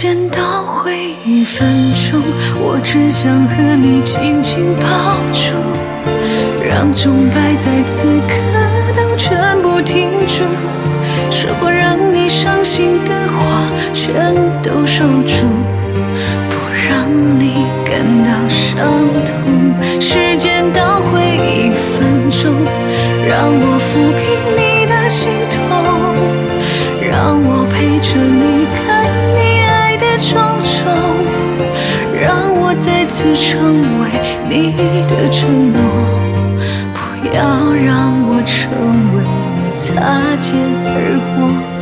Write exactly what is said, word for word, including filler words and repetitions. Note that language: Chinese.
间倒回一分钟，我只想和你紧紧抱住，让钟摆在此刻都全部停住，说过让你伤心的话全都守住，不让你感到伤痛。时间倒回一分钟，让我抚平你的心痛，让我陪着你看你爱的种种，让我再次成为你的承诺，不要让我成为你擦肩而过